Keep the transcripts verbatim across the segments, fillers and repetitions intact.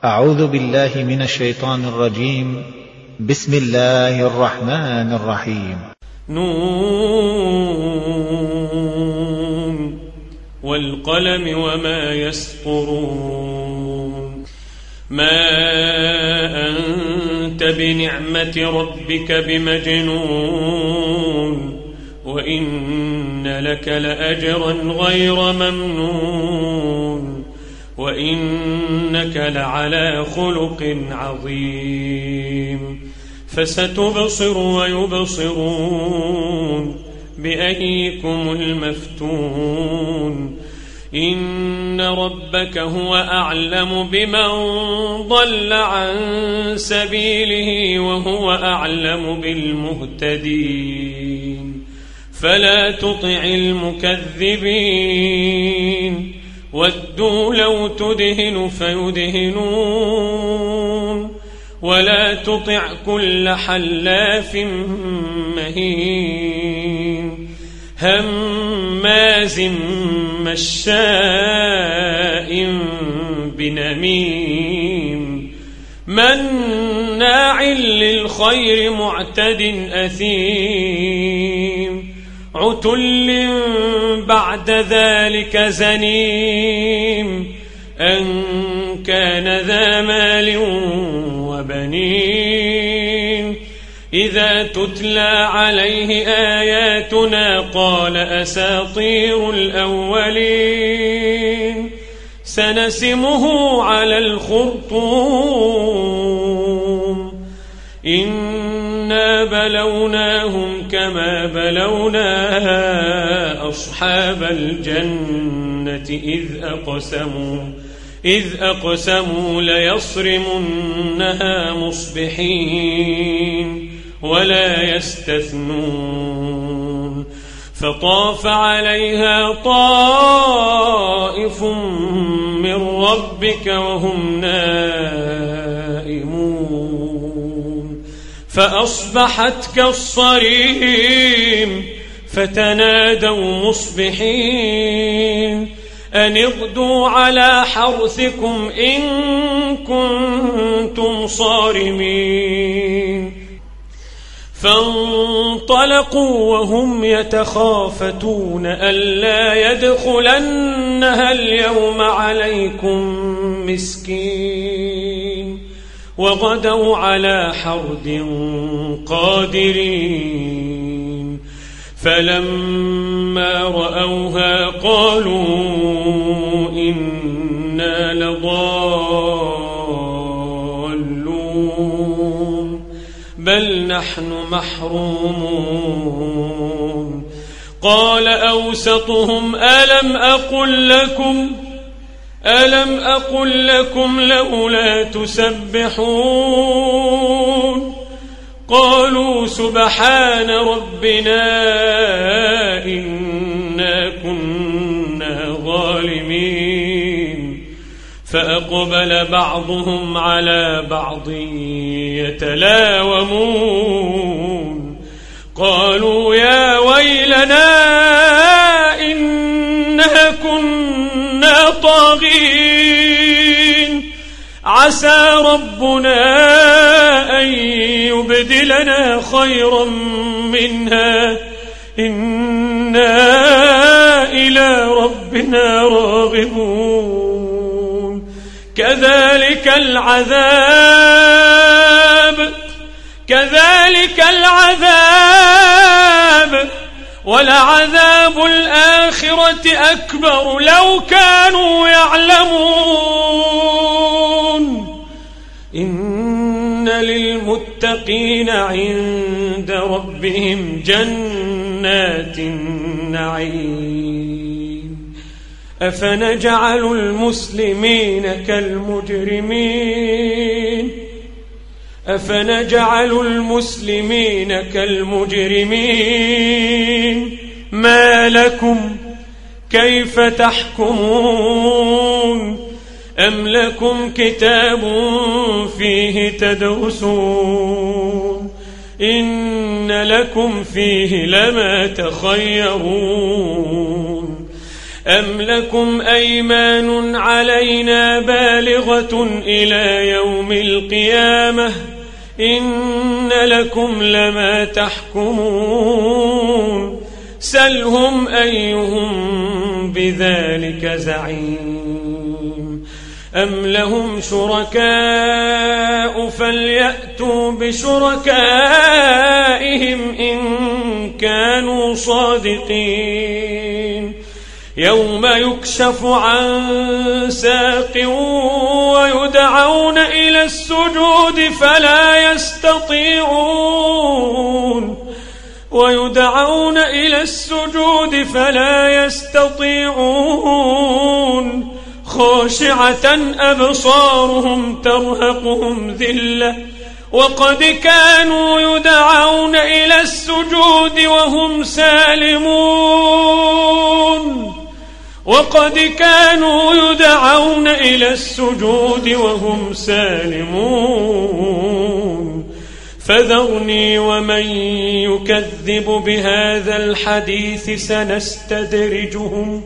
أعوذ بالله من الشيطان الرجيم. بسم الله الرحمن الرحيم. نون والقلم وما يسطرون. ما أنت بنعمة ربك بمجنون وإن لك لأجرا غير ممنون وإنك لعلى خلق عظيم. فستبصر ويبصرون بأيكم المفتون. إن ربك هو أعلم بمن ضل عن سبيله وهو أعلم بالمهتدين. فلا تطع المكذبين ودوا لو تدهن فيدهنون ولا تطع كل حلاف مهين هماز مشاء بنميم مناع للخير معتد أثيم عتل بعد ذلك زنيم أن كان ذا مال وبنين. إذا تتلى عليه آياتنا قال أساطير الأولين. سنسمه على الخرطوم. إنا بلوناهم كما بلونا أصحاب الجنة إذ أقسموا إذ أقسموا ليصرمنها مصبحين ولا يستثنون. فطاف عليها طائف من ربك وهم نائمون فأصبحت كالصريم. فتنادوا مصبحين أن اغدوا على حرثكم إن كنتم صارمين. فانطلقوا وهم يتخافتون ألا يدخلنها اليوم عليكم مسكين وغدوا على حرد قادرين. فلما رأوها قالوا إنا لضالون بل نحن محرومون. قال أوسطهم ألم أقل لكم ألم أقل لكم لولا تسبحون. قالوا سبحان ربنا إنا كنا ظالمين. فأقبل بعضهم على بعض يتلاومون. قالوا يا ويلنا إنا كنا طاغين عسى ربنا أن يبدلنا خيرا منها إنا إلى ربنا راغبون. كذلك العذاب كذلك العذاب ولعذاب الآخرة أكبر لو كانوا يعلمون. إن للمتقين عند ربهم جنات النعيم. أفنجعل المسلمين كالمجرمين أفنجعل المسلمين كالمجرمين. ما لكم كيف تحكمون. أم لكم كتاب فيه تدرسون إن لكم فيه لما تخيرون. أم لكم أيمان علينا بالغة إلى يوم القيامة إن لكم لما تحكمون سلهم أيهم بذلك زعيم أم لهم شركاء فليأتوا بشركائهم إن كانوا صادقين يوم يكشف عن ساق ويدعون إلى السجود فلا يستطيعون ويدعون إلى السجود فلا يستطيعون خاشعة أبصارهم ترهقهم ذلة وقد كانوا يدعون إلى السجود وهم سالمون وقد كانوا يدعون إلى السجود وهم سالمون فذرني ومن يكذب بهذا الحديث سنستدرجهم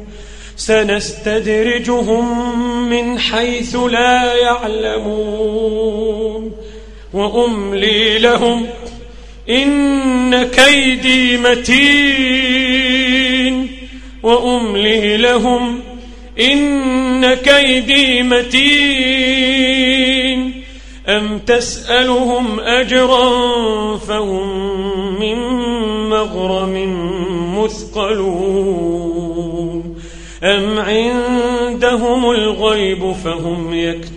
سنستدرجهم من حيث لا يعلمون وأملي لهم إن كيدي متين وأملي لهم إن كيدي متين أم تسألهم أجرا فهم من مغرم مثقلون أم عندهم الغيب فهم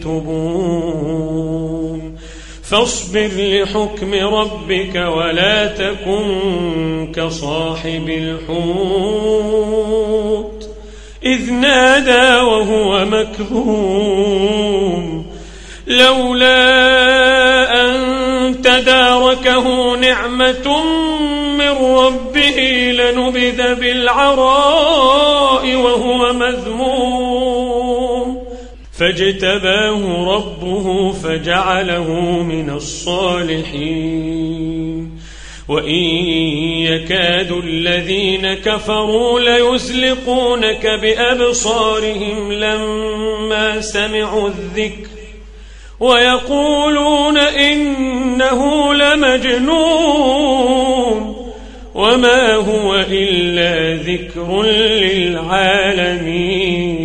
يكتبون فاصبر لحكم ربك ولا تكن كصاحب الحوت إذ نادى وهو مكظوم لولا أن تداركه نعمة من ربه لنبذ بالعراء وهو مذموم فاجتباه ربه فجعله من الصالحين وإن يكاد الذين كفروا ليزلقونك بأبصارهم لما سمعوا الذكر ويقولون إنه لمجنون وما هو إلا ذكر للعالمين